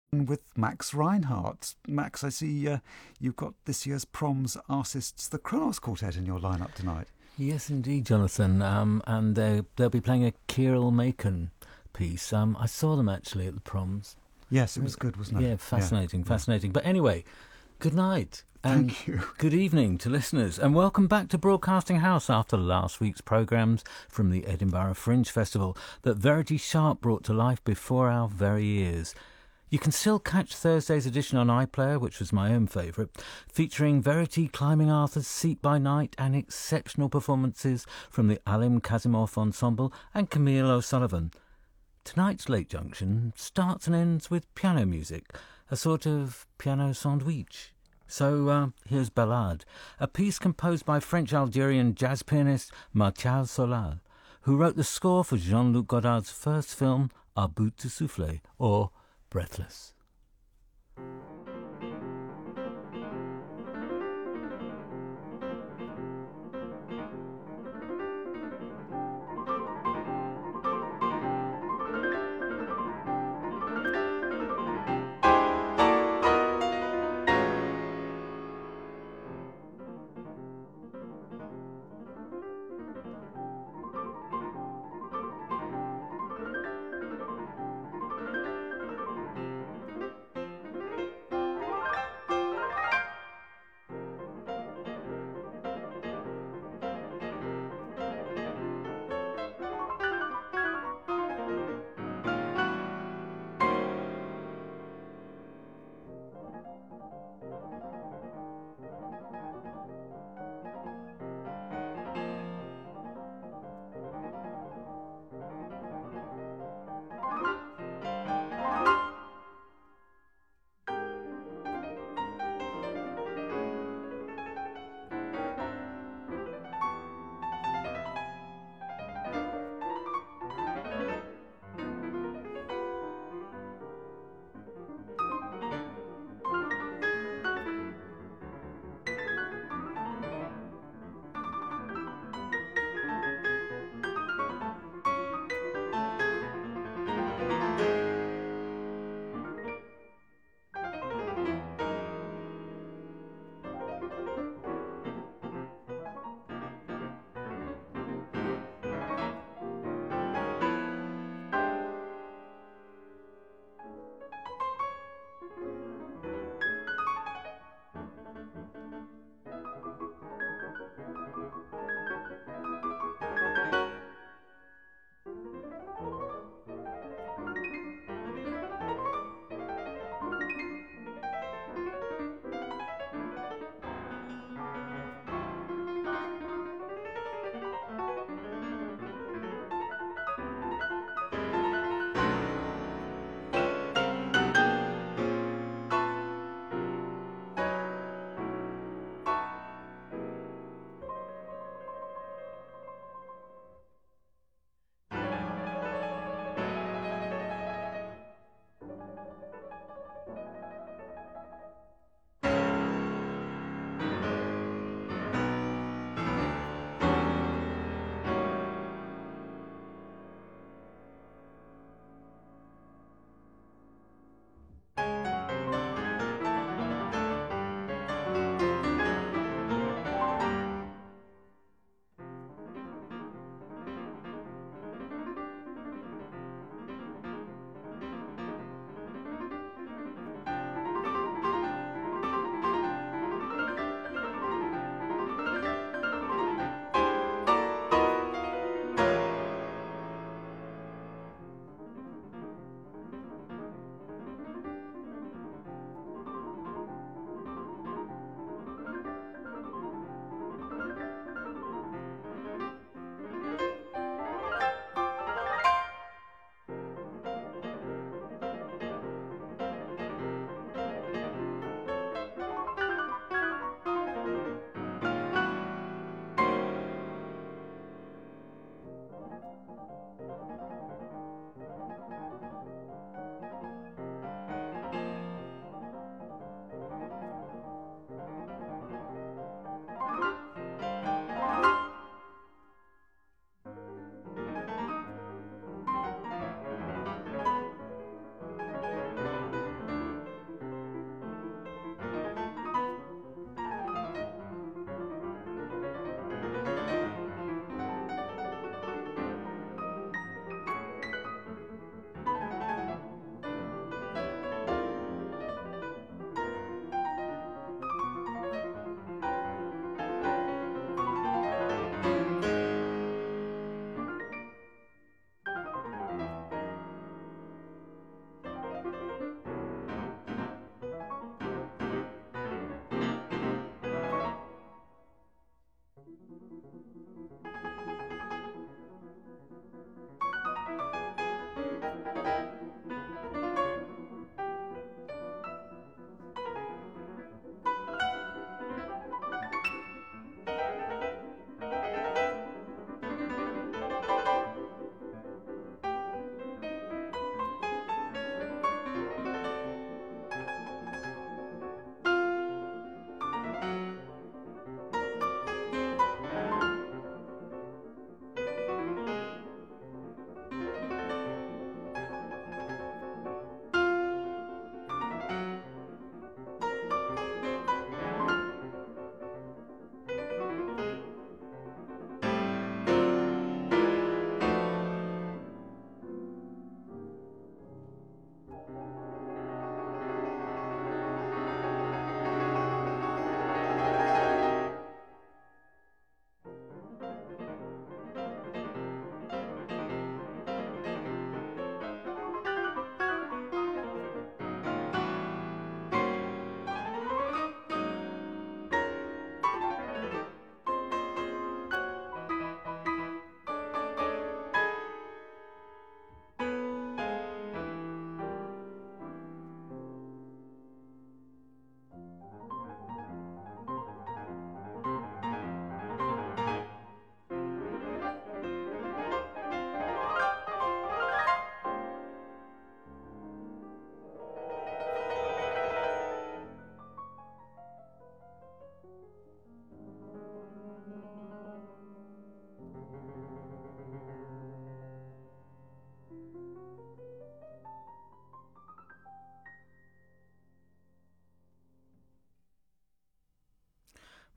with Max Reinhardt. Max, I see you've got this year's Proms Artists, the Kronos Quartet, in your lineup tonight. Yes, indeed, Jonathan. And they'll be playing a Kirill Macon piece. I saw them actually at the Proms. Yes, it was good, wasn't it? Yeah, fascinating. But anyway, good night. And thank you. Good evening to listeners, and welcome back to Broadcasting House after last week's programmes from the Edinburgh Fringe Festival that Verity Sharp brought to life before our very ears. You can still catch Thursday's edition on iPlayer, which was my own favourite, featuring Verity climbing Arthur's Seat by night and exceptional performances from the Alim Kazimov Ensemble and Camille O'Sullivan. Tonight's Late Junction starts and ends with piano music, a sort of piano sandwich. So here's Ballade, a piece composed by French-Algerian jazz pianist Martial Solal, who wrote the score for Jean-Luc Godard's first film, A Bout de Souffle, or Breathless.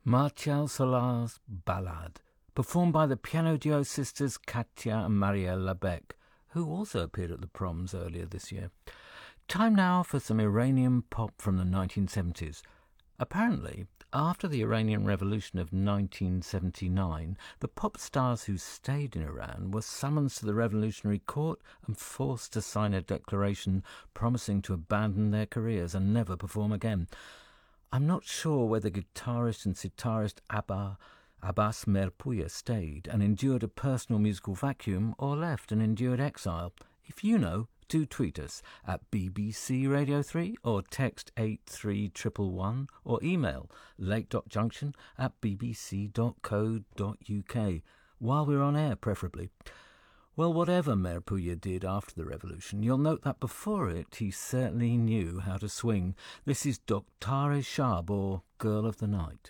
Martial Solar's Ballade, performed by the piano duo sisters Katya and Marielle Labec, who also appeared at the Proms earlier this year. Time now for some Iranian pop from the 1970s. Apparently, after the Iranian Revolution of 1979, the pop stars who stayed in Iran were summoned to the revolutionary court and forced to sign a declaration promising to abandon their careers and never perform again. I'm not sure whether guitarist and sitarist Abbas Merpouya stayed and endured a personal musical vacuum or left and endured exile. If you know, do tweet us at BBC Radio 3 or text 83111 or email lake.junction@bbc.co.uk, while we're on air preferably. Well, whatever Merpouya did after the revolution, you'll note that before it he certainly knew how to swing. This is Dokhtare Shab, or Girl of the Night.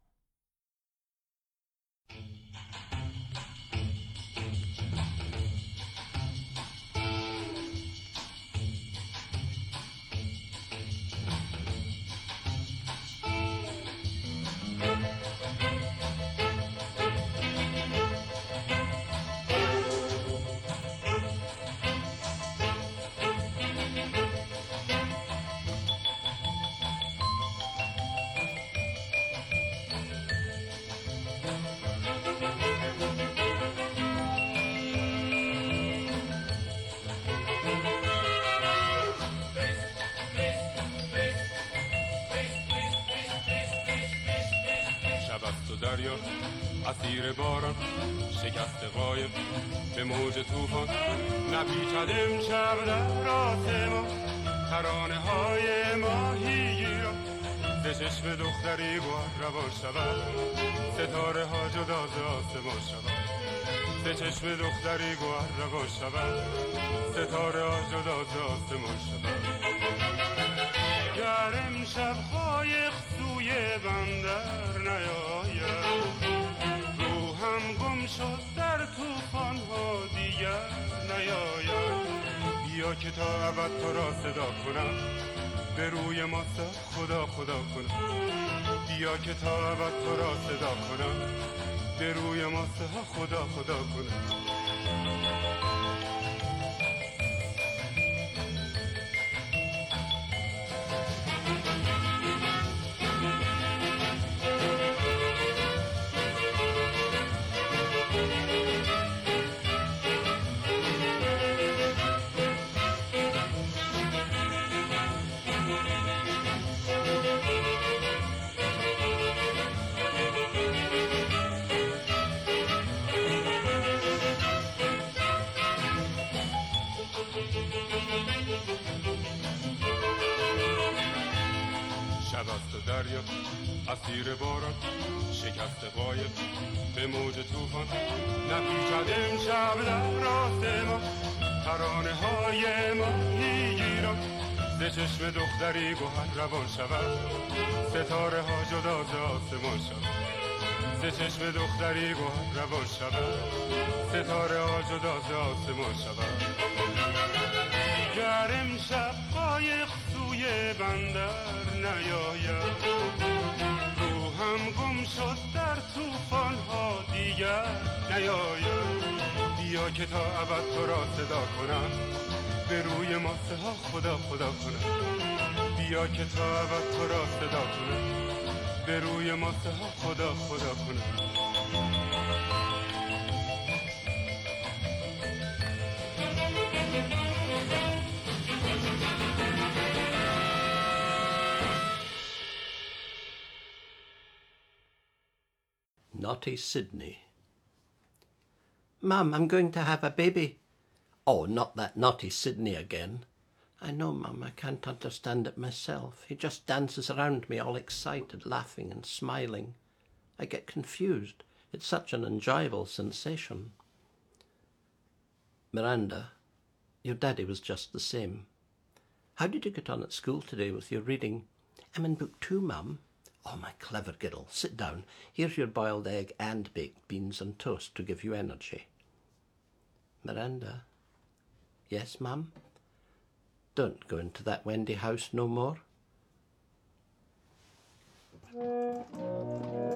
دریا اسیر باران شکست قایب به موج طوفان نپیچد امشب در آسمان ترانه های ماهیگیران ز چشم دختری گوهر روان شود ستاره ها جدا ز آسمان شود ز چشم دختری گوهر روان شود ستاره ها جدا ز آسمان شود گر امشب قایق سوی بندر نیاید روحم گم شد در طوفان ها دیگر نیاید بیا که تا ابد تو را صدا کنم به روی ما خدا خدا کنم بیا که تا ابد تو را صدا کنم به روی ما خدا خدا کنم دریا اسیر باران شکست قایب به موج طوفان نپیچد امشب در آسمان ترانه های ماهیگیران ز چشم دختری گوهر روان شود ستاره ها جدا ز آسمان شود ز چشم دختری گوهر روان شود ستاره ها جدا ز آسمان شود گر امشب قایق سوی بندر نیاید روحم گم شد در طوفان ها دیگر نیاید بیا که تا ابد تو را صدا کنم به روی ما خدا خدا کنم بیا که تا ابد تو را صدا کنم به روی ما خدا خدا کنم Naughty Sydney. Mum, I'm going to have a baby. Oh, not that naughty Sydney again. I know, Mum, I can't understand it myself. He just dances around me all excited, laughing and smiling. I get confused. It's such an enjoyable sensation. Miranda, your daddy was just the same. How did you get on at school today with your reading? I'm in book 2, Mum. Oh, my clever girl, sit down. Here's your boiled egg and baked beans and toast to give you energy. Miranda? Yes, Mum? Don't go into that Wendy house no more.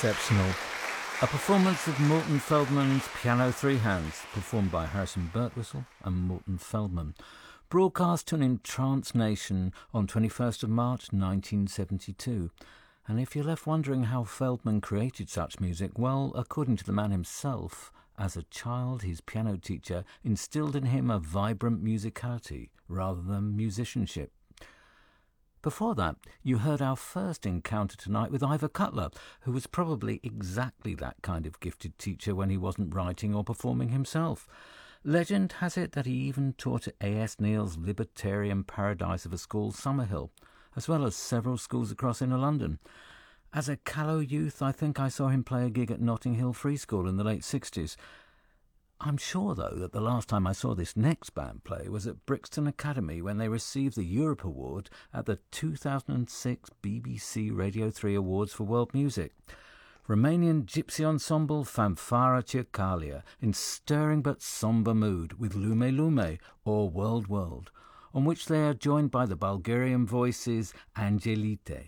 exceptional. A performance of Morton Feldman's Piano Three Hands, performed by Harrison Birtwistle and Morton Feldman, broadcast to an entranced nation on 21st of March 1972. And if you're left wondering how Feldman created such music, well, according to the man himself, as a child his piano teacher instilled in him a vibrant musicality rather than musicianship. Before that, you heard our first encounter tonight with Ivor Cutler, who was probably exactly that kind of gifted teacher when he wasn't writing or performing himself. Legend has it that he even taught at A.S. Neil's Libertarian Paradise of a School, Summerhill, as well as several schools across inner London. As a callow youth, I think I saw him play a gig at Notting Hill Free School in the late 60s. I'm sure, though, that the last time I saw this next band play was at Brixton Academy when they received the Europe Award at the 2006 BBC Radio 3 Awards for World Music. Romanian gypsy ensemble Fanfara Circalia in stirring but sombre mood with Lume Lume, or World World, on which they are joined by the Bulgarian voices Angelite.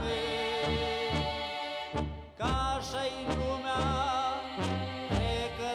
Ca așa-i lumea, e că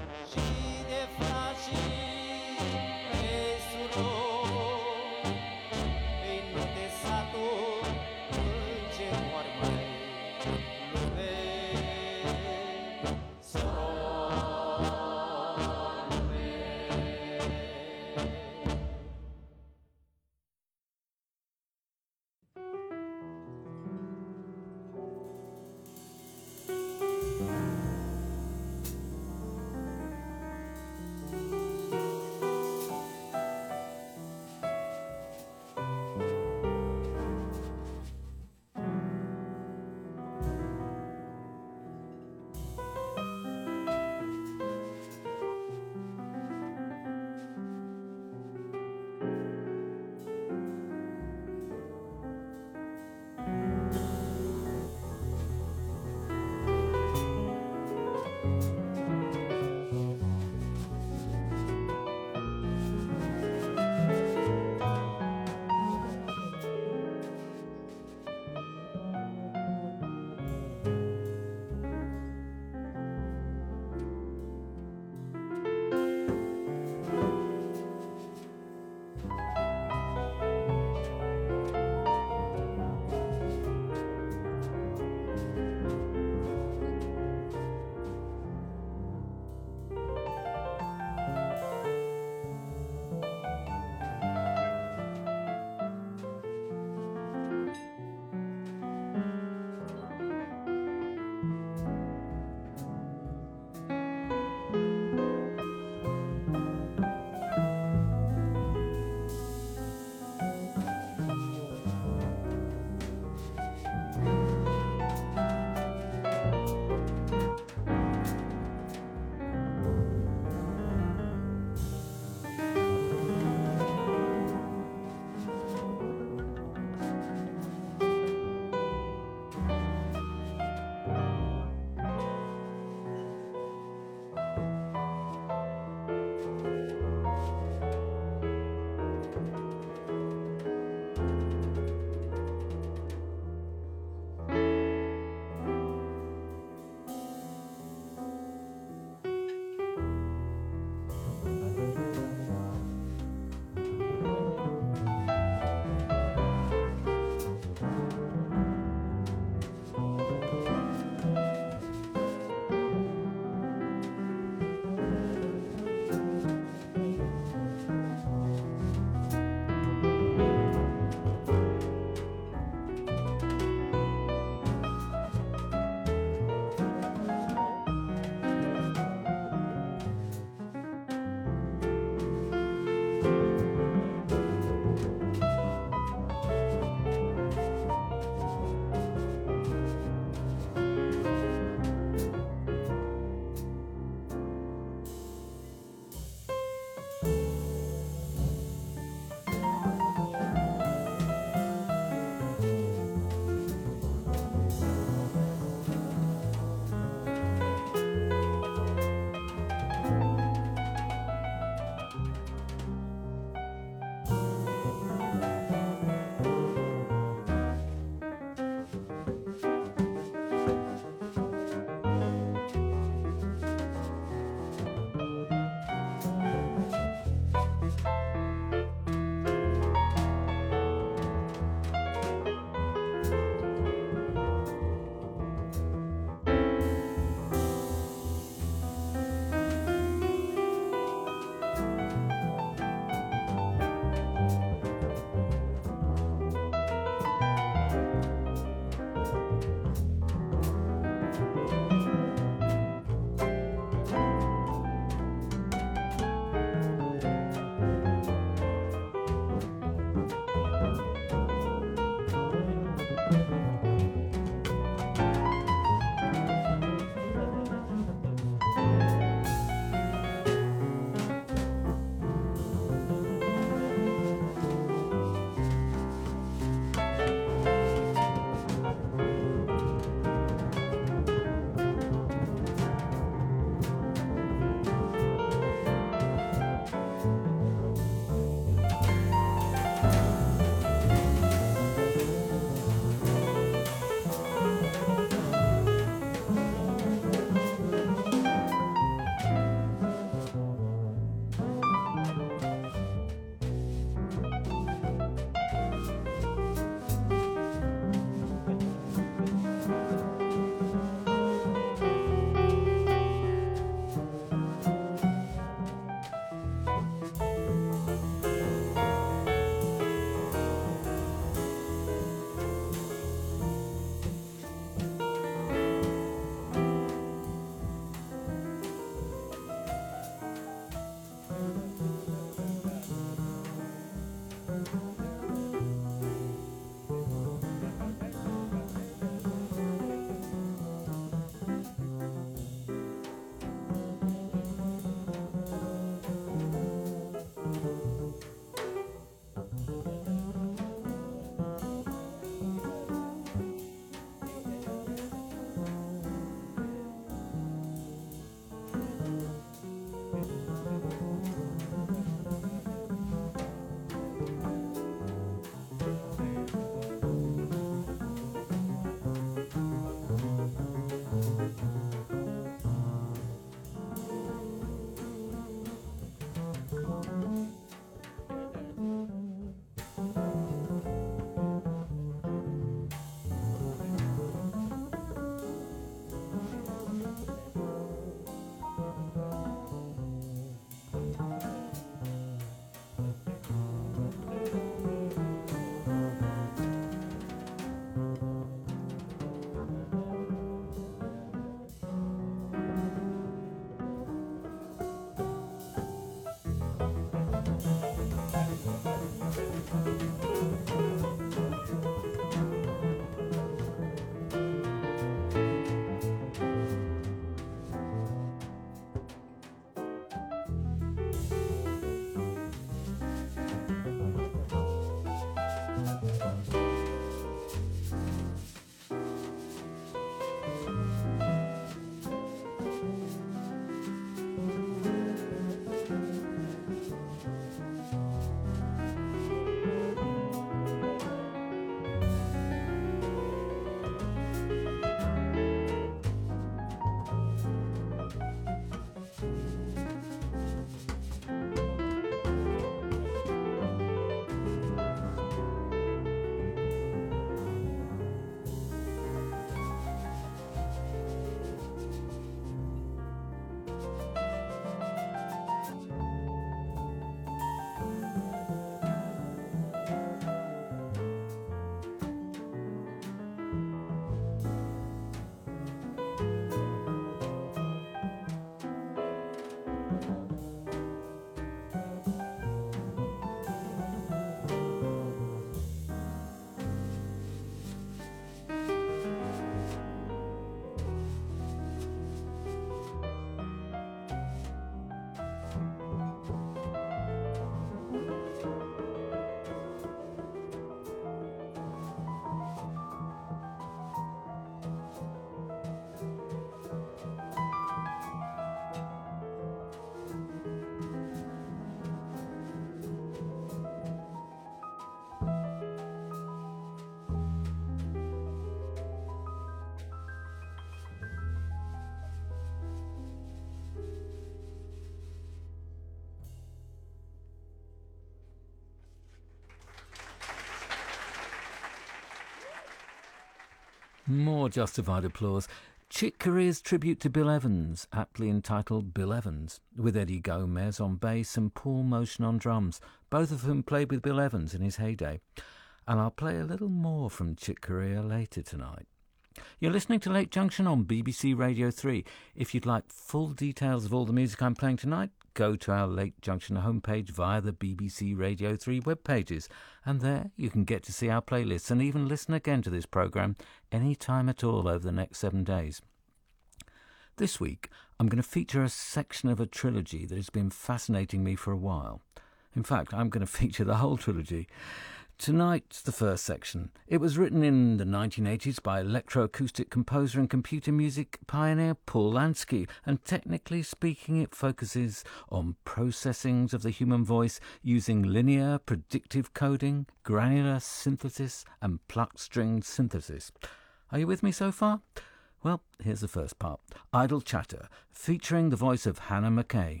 More justified applause. Chick Corea's tribute to Bill Evans, aptly entitled Bill Evans, with Eddie Gomez on bass and Paul Motion on drums, both of whom played with Bill Evans in his heyday. And I'll play a little more from Chick Corea later tonight. You're listening to Late Junction on BBC Radio 3. If you'd like full details of all the music I'm playing tonight, go to our Late Junction homepage via the BBC Radio 3 web pages, and there you can get to see our playlists and even listen again to this programme any time at all over the next 7 days. This week, I'm going to feature a section of a trilogy that has been fascinating me for a while. In fact, I'm going to feature the whole trilogy. Tonight's the first section. It was written in the 1980s by electroacoustic composer and computer music pioneer Paul Lansky, and technically speaking it focuses on processings of the human voice using linear predictive coding, granular synthesis and plucked string synthesis. Are you with me so far? Well, here's the first part. Idle Chatter, featuring the voice of Hannah McKay.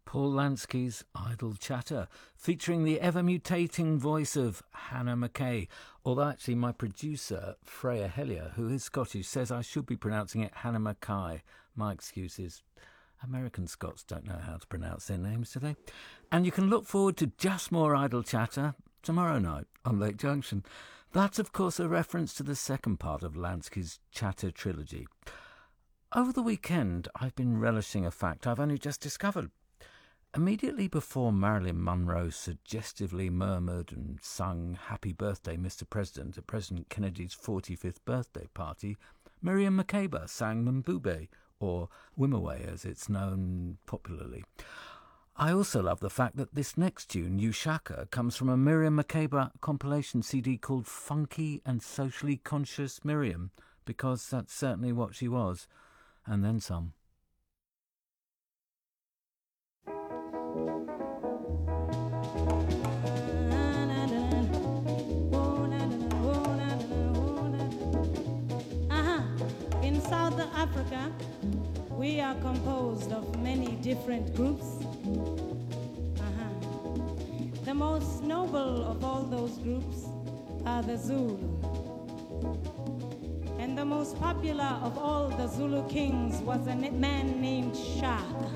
Paul Lansky's Idle Chatter, featuring the ever-mutating voice of Hannah McKay. Although actually my producer, Freya Hellier, who is Scottish, says I should be pronouncing it Hannah Mackay. My excuse is American Scots don't know how to pronounce their names, do they? And you can look forward to just more Idle Chatter tomorrow night on Lake Junction. That's, of course, a reference to the second part of Lansky's Chatter trilogy. Over the weekend, I've been relishing a fact I've only just discovered. Immediately before Marilyn Monroe suggestively murmured and sung Happy Birthday, Mr. President, at President Kennedy's 45th birthday party, Miriam Makeba sang Mbube, or Wimoweh as it's known popularly. I also love the fact that this next tune, Ushaka, comes from a Miriam Makeba compilation CD called Funky and Socially Conscious Miriam, because that's certainly what she was, and then some. In South Africa, we are composed of many different groups. The most noble of all those groups are the Zulu. And the most popular of all the Zulu kings was a man named Shaka.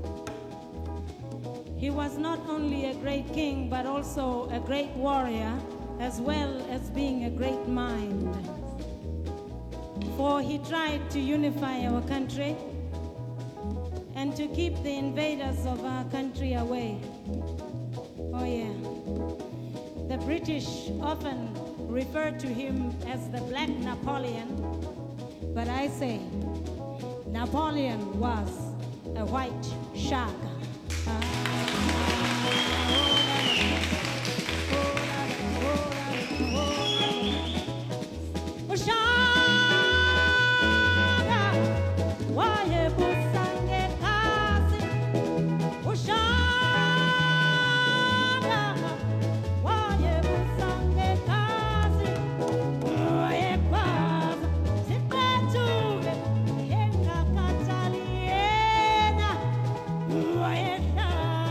He was not only a great king, but also a great warrior, as well as being a great mind. For he tried to unify our country and to keep the invaders of our country away. Oh yeah. The British often refer to him as the Black Napoleon, but I say Napoleon was a white Shaka. Yeah.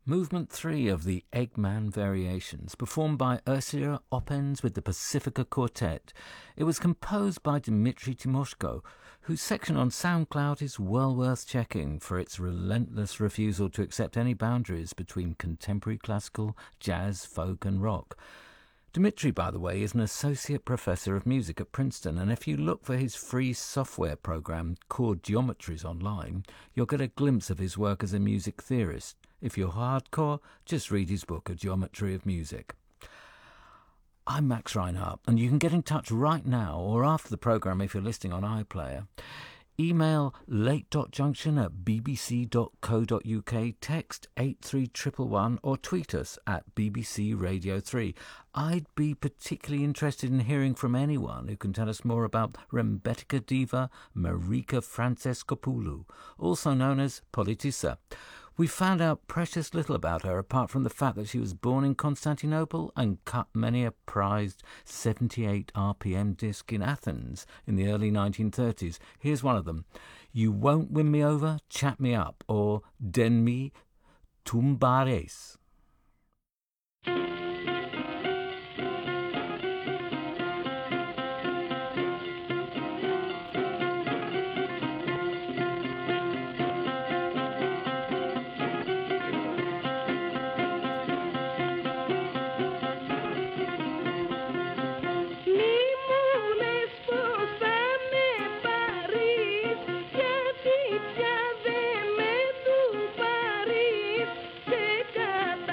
Movement 3 of the Eggman Variations, performed by Ursula Oppens with the Pacifica Quartet. It was composed by Dmitry Timoshko, whose section on SoundCloud is well worth checking for its relentless refusal to accept any boundaries between contemporary classical, jazz, folk and rock. Dmitry, by the way, is an associate professor of music at Princeton, and if you look for his free software program, Chord Geometries, online, you'll get a glimpse of his work as a music theorist. If you're hardcore, just read his book, A Geometry of Music. I'm Max Reinhardt, and you can get in touch right now or after the programme if you're listening on iPlayer. Email late.junction@bbc.co.uk, text 83111 or tweet us at BBC Radio 3. I'd be particularly interested in hearing from anyone who can tell us more about Rembetika diva Marika Francescopoulou, also known as Politissa. We found out precious little about her apart from the fact that she was born in Constantinople and cut many a prized 78 RPM disc in Athens in the early 1930s. Here's one of them. You Won't Win Me Over, Chat Me Up, or Den Mi Tumbares. Se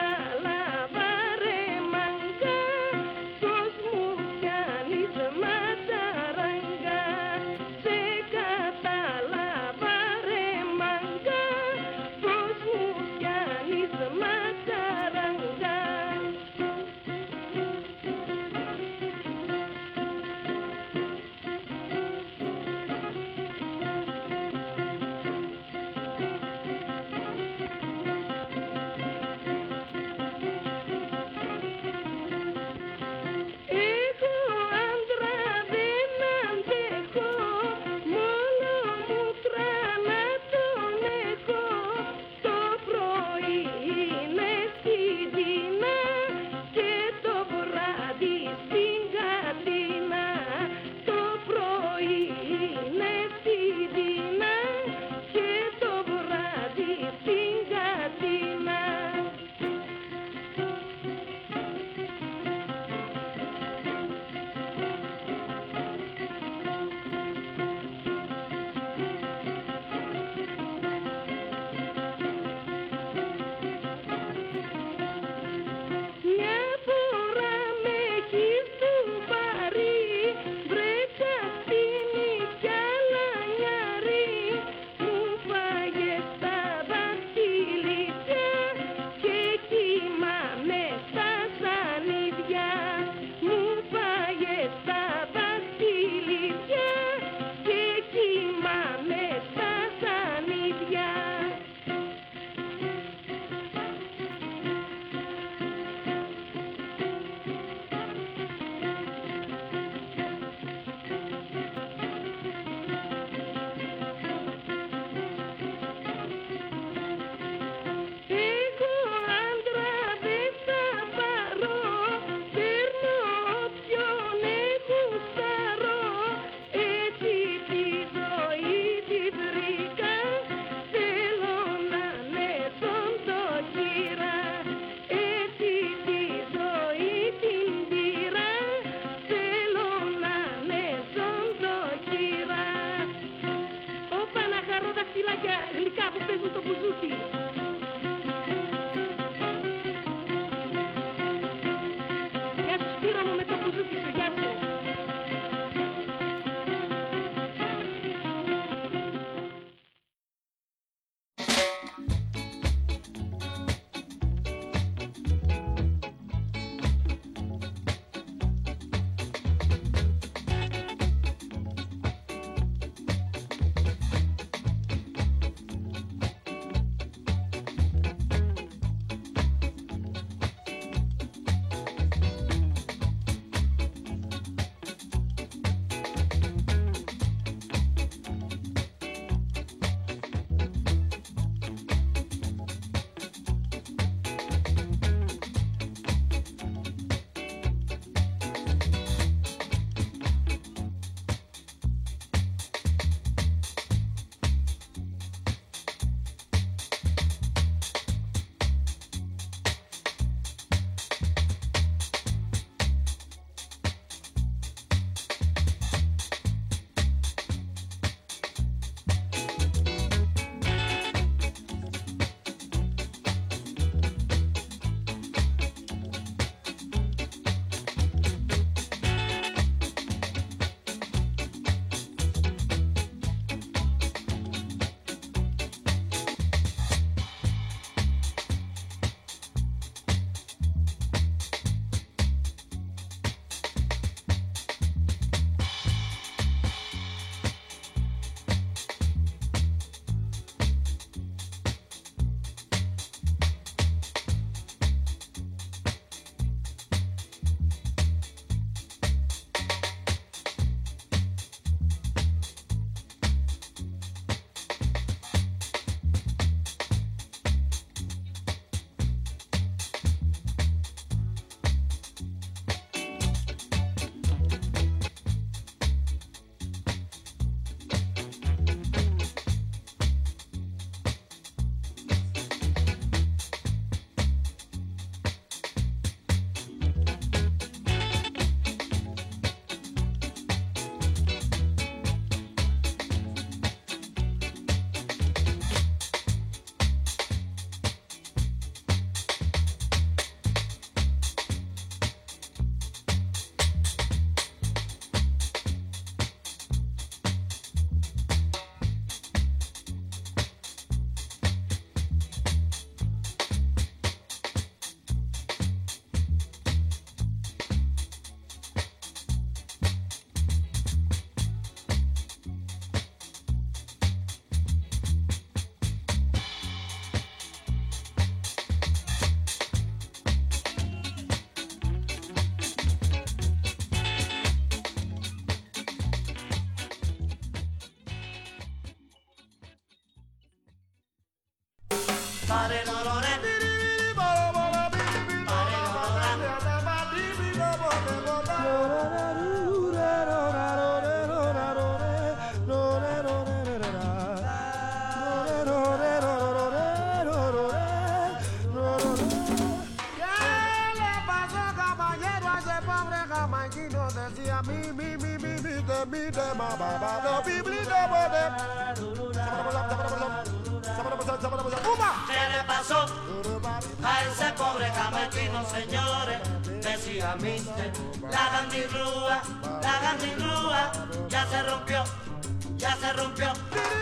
¿Qué le pasó a ese pobre jamaiquino, señores? Decía mister, la gandirrúa, ya se rompió, ya se rompió.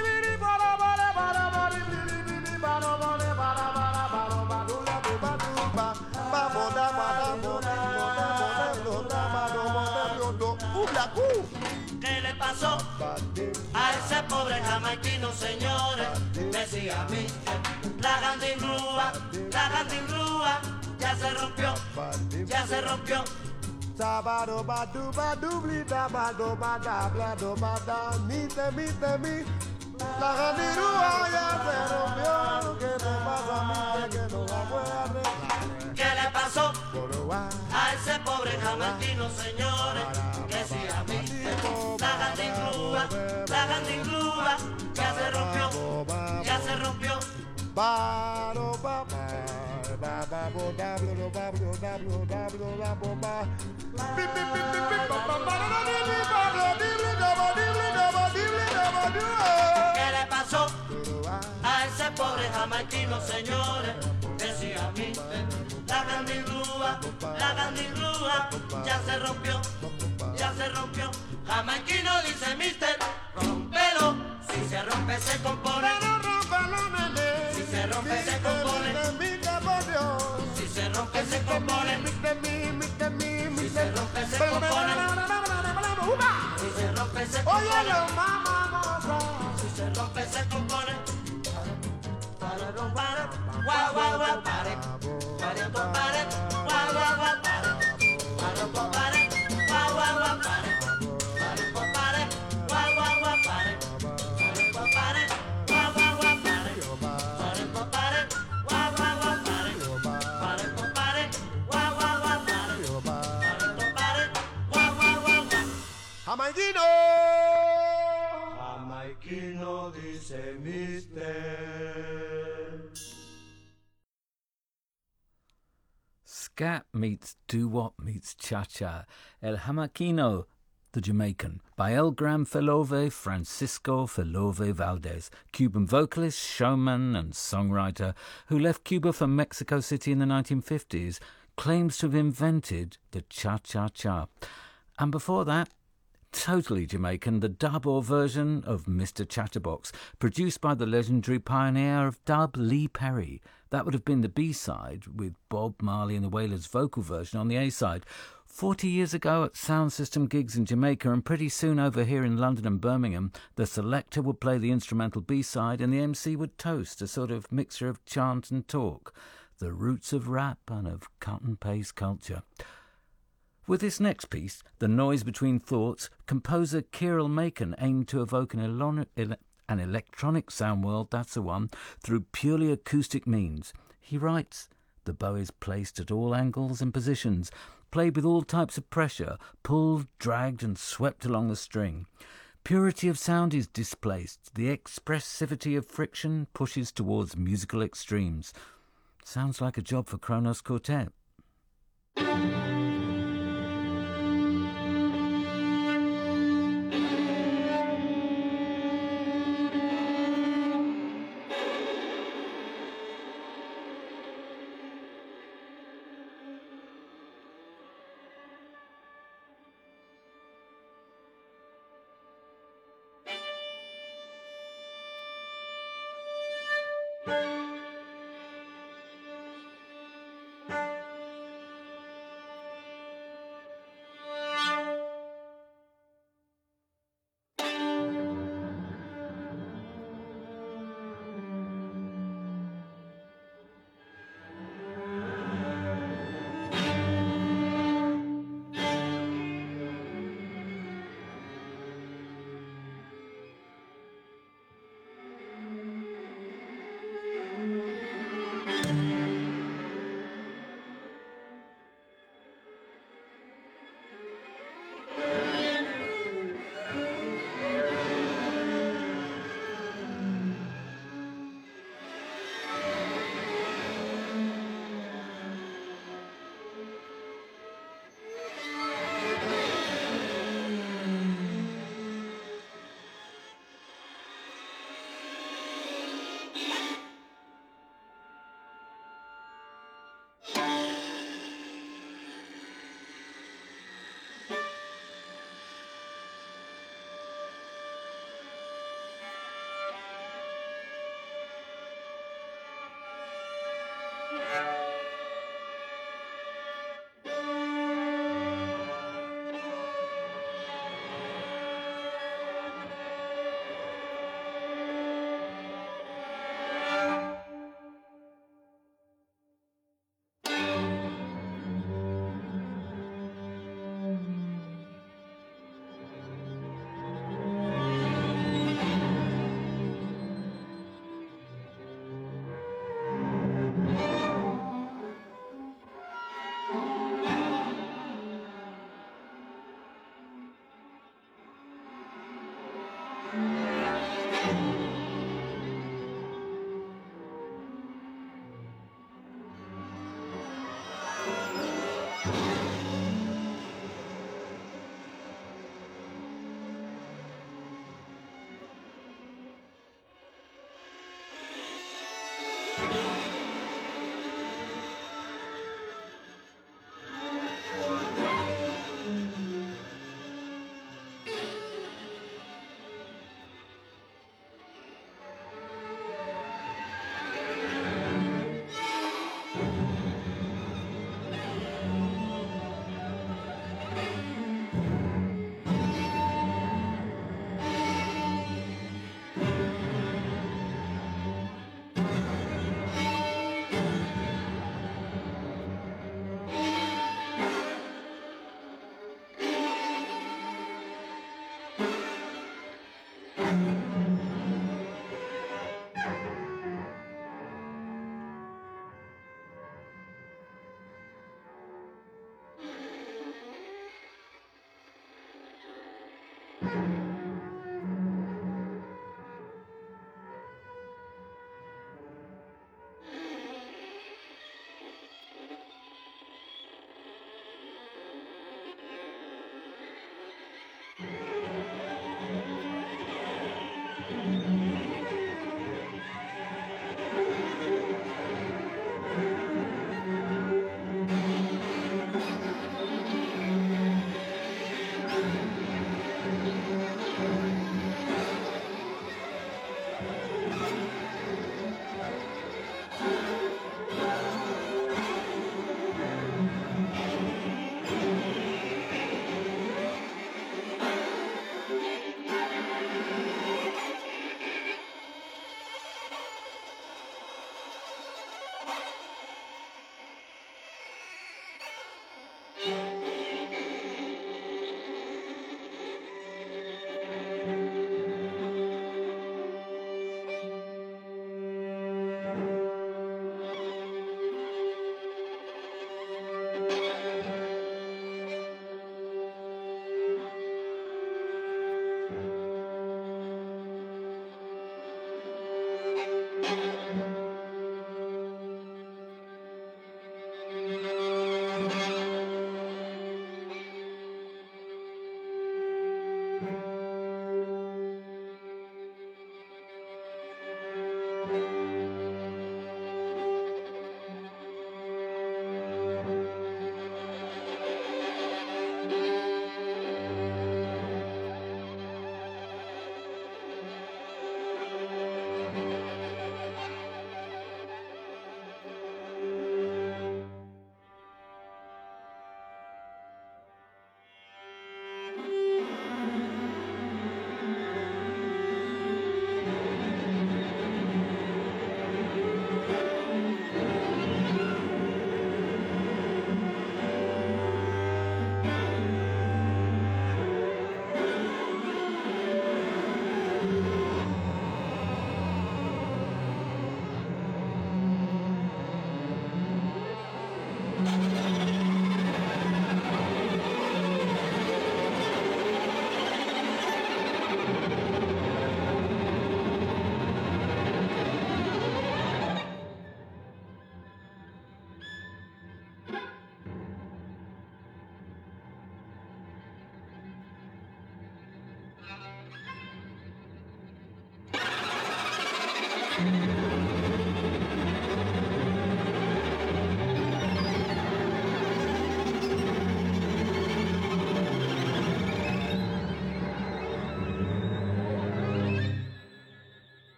¿Qué le pasó a ese pobre jamaiquino, señores? Decía mister, la gandirrúa, ya se rompió, ya se rompió. Sabado badu badu blida bado bada blado bada mite mite mi la gandirúa ya se rompió. ¿Qué te pasa mite que no la puede arreglar? ¿Qué le pasó a ese pobre jamaiquino, señores? Decía mister, la gandirrúa, ya se rompió, ya se rompió. Bado baba baba boda blo blo blo blo blo ¿Qué le pasó a ese pobre jamaiquino, señores? Decía mister, la gandirrúa, ya se rompió, ya se rompió. Jamaiquino dice mister, rompelo, si se rompe se compone. Si se rompe se compone. Si se rompe se compone. Si se rompe se compone. Si se rompe se compone. Si se rompe se compone. Pare, guau, guau, guau, pare. Pare, compare, guau, guau, guau, pare. Pare, compare, guau, guau, guau, pare. Pare, compare, guau, guau, guau, pare. Pare, compare, guau, guau, guau, pare. Pare, compare, guau, guau, guau, pare. Pare, compare, guau, guau, guau, pare. Pare, compare, guau, guau, guau, pare. Jamaiquino, jamaiquino dice mister. Scat meets doo-wop meets cha-cha. El Jamaiquino, the Jamaican, by El Gran Felove Francisco Felove Valdez, Cuban vocalist, showman and songwriter who left Cuba for Mexico City in the 1950s, claims to have invented the cha-cha-cha. And before that, totally Jamaican, the dub or version of Mr. Chatterbox, produced by the legendary pioneer of dub, Lee Perry. That would have been the B-side, with Bob Marley and the Wailers' vocal version on the A-side. 40 years ago at sound system gigs in Jamaica, and pretty soon over here in London and Birmingham, the selector would play the instrumental B-side and the MC would toast, a sort of mixture of chant and talk, the roots of rap and of cut and paste culture. With this next piece, The Noise Between Thoughts, composer Kirill Macon aimed to evoke an electronic sound world, that's the one, through purely acoustic means. He writes, the bow is placed at all angles and positions, played with all types of pressure, pulled, dragged and swept along the string. Purity of sound is displaced. The expressivity of friction pushes towards musical extremes. Sounds like a job for Kronos Quartet.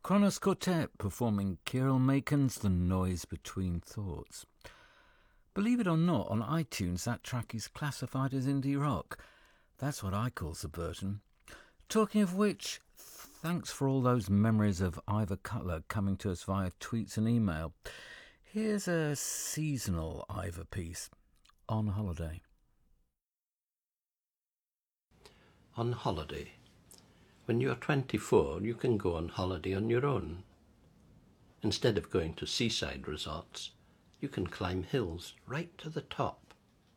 Kronos Quartet performing Kirill Macon's The Noise Between Thoughts. Believe it or not, on iTunes that track is classified as indie rock. That's what I call subversion. Talking of which, thanks for all those memories of Ivor Cutler coming to us via tweets and email. Here's a seasonal Ivor piece, On Holiday. On holiday. When you are 24, you can go on holiday on your own. Instead of going to seaside resorts, you can climb hills right to the top.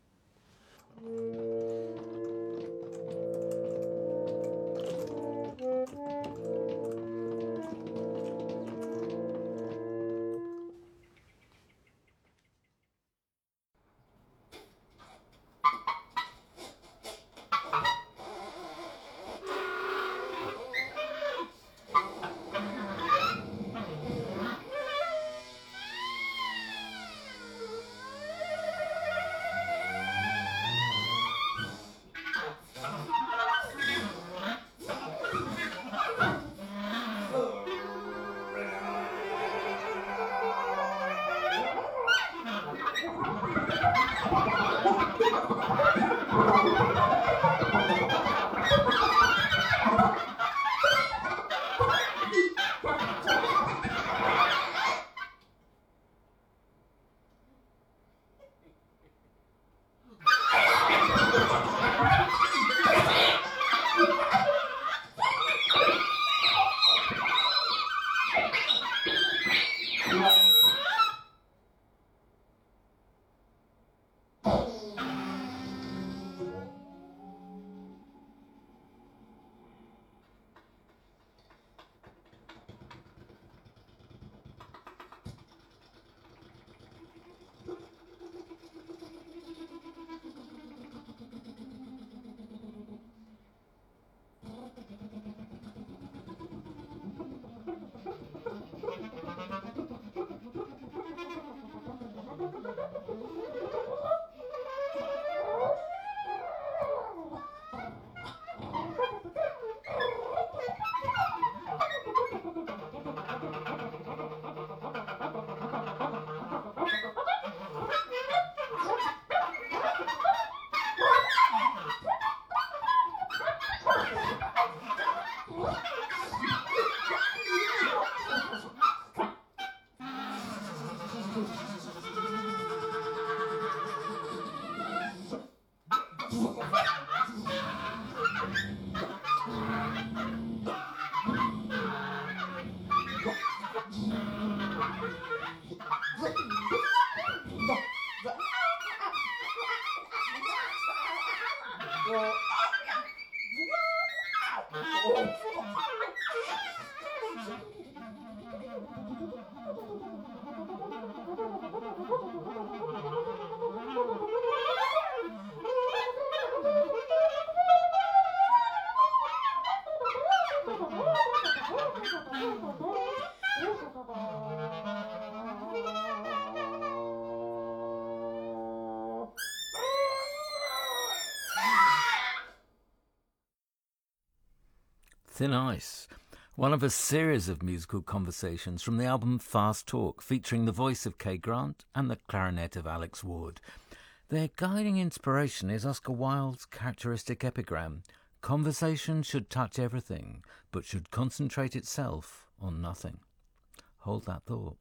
Thin Ice, one of a series of musical conversations from the album Fast Talk, featuring the voice of Kay Grant and the clarinet of Alex Ward. Their guiding inspiration is Oscar Wilde's characteristic epigram, "Conversation should touch everything, but should concentrate itself on nothing." Hold that thought.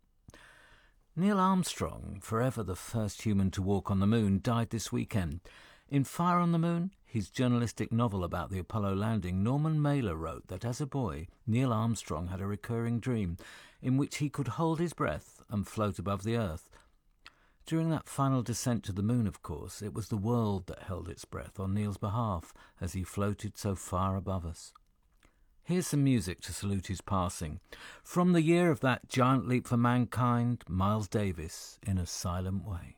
Neil Armstrong, forever the first human to walk on the moon, died this weekend. In Fire on the Moon, his journalistic novel about the Apollo landing, Norman Mailer wrote that as a boy, Neil Armstrong had a recurring dream in which he could hold his breath and float above the Earth. During that final descent to the moon, of course, it was the world that held its breath on Neil's behalf as he floated so far above us. Here's some music to salute his passing. From the year of that giant leap for mankind, Miles Davis, In a Silent Way.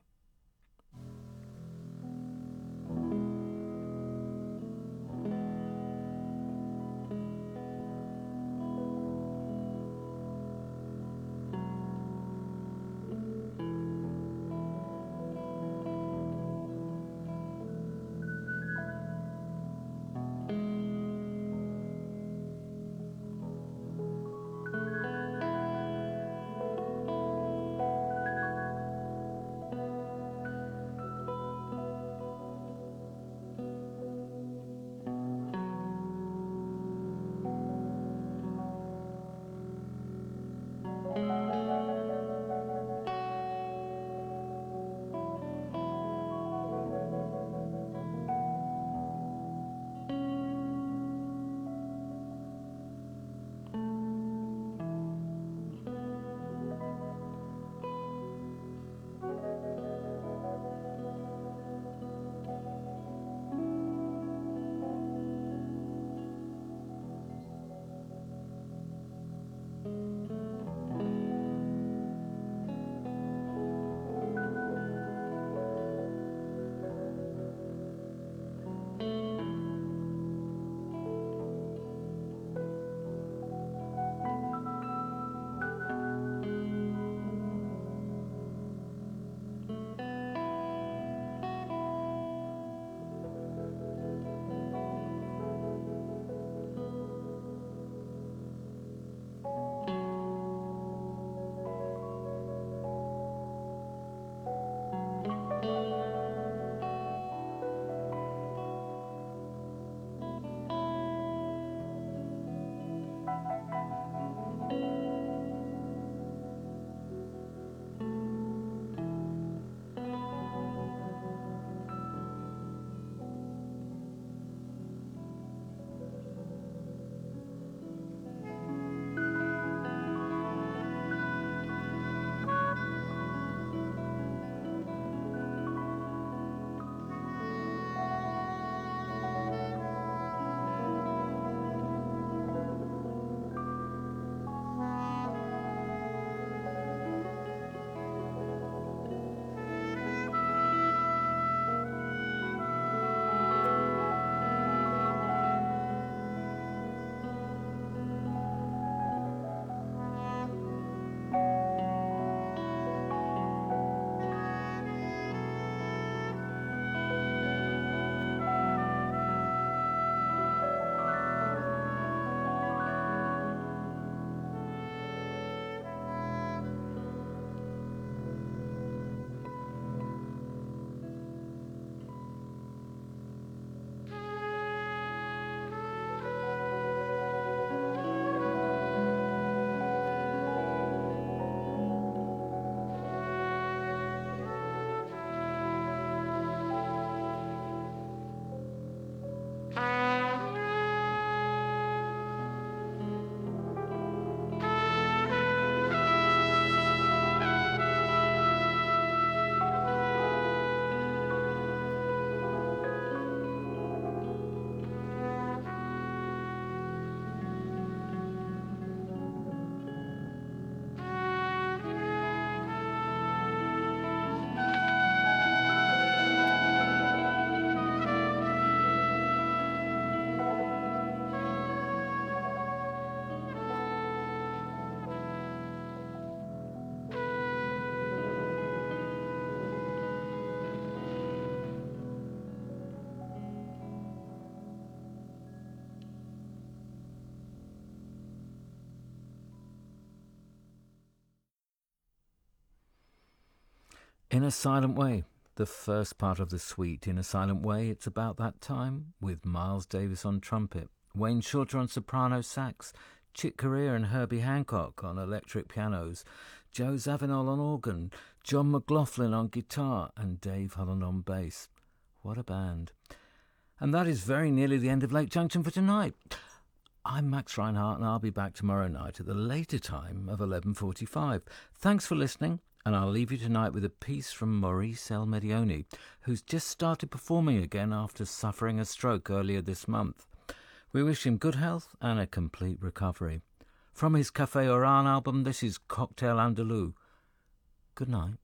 In a Silent Way, the first part of the suite. In a Silent Way, It's About That Time, with Miles Davis on trumpet, Wayne Shorter on soprano sax, Chick Corea and Herbie Hancock on electric pianos, Joe Zawinul on organ, John McLaughlin on guitar, and Dave Holland on bass. What a band. And that is very nearly the end of Lake Junction for tonight. I'm Max Reinhardt, and I'll be back tomorrow night at the later time of 11:45. Thanks for listening, and I'll leave you tonight with a piece from Maurice El Medioni, who's just started performing again after suffering a stroke earlier this month. We wish him good health and a complete recovery. From his Café Oran album, this is Cocktail Andalou. Good night.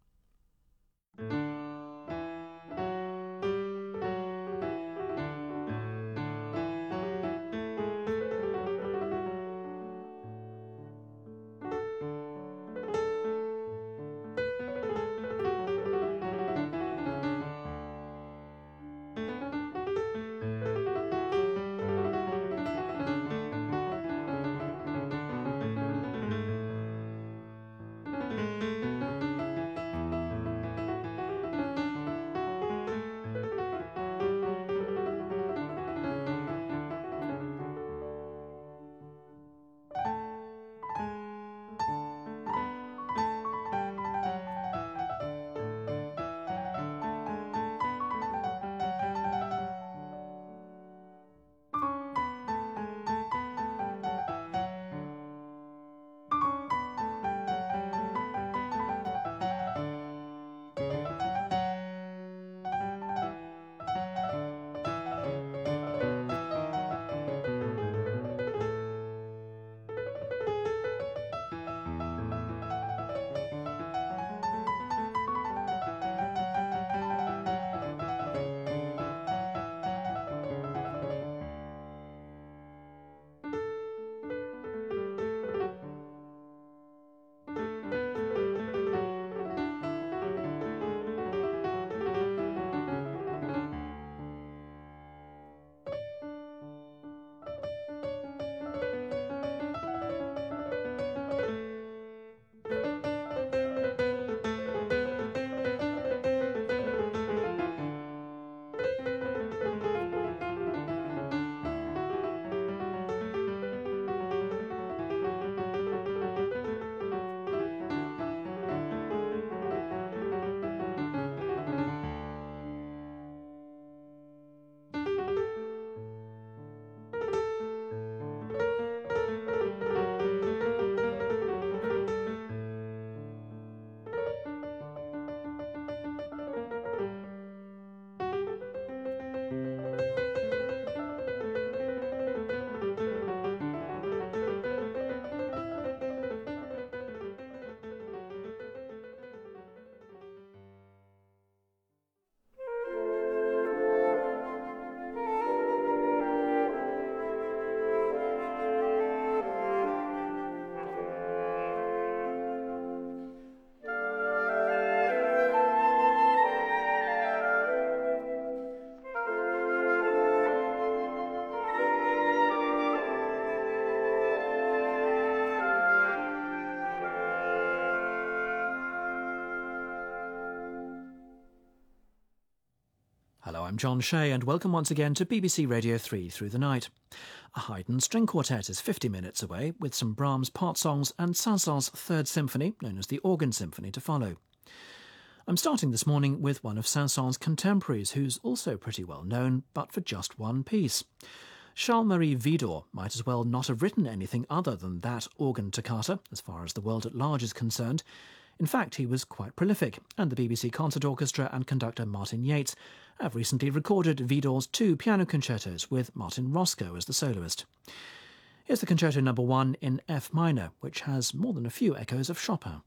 Hello, I'm John Shea, and welcome once again to BBC Radio 3 Through the Night. A Haydn string quartet is 50 minutes away, with some Brahms part songs and Saint-Saëns' Third Symphony, known as the Organ Symphony, to follow. I'm starting this morning with one of Saint-Saëns' contemporaries, who's also pretty well known, but for just one piece. Charles-Marie Widor might as well not have written anything other than that organ toccata, as far as the world at large is concerned. In fact, he was quite prolific, and the BBC Concert Orchestra and conductor Martin Yates have recently recorded Widor's 2 piano concertos with Martin Roscoe as the soloist. Here's the Concerto No. 1 in F minor, which has more than a few echoes of Chopin.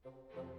Thank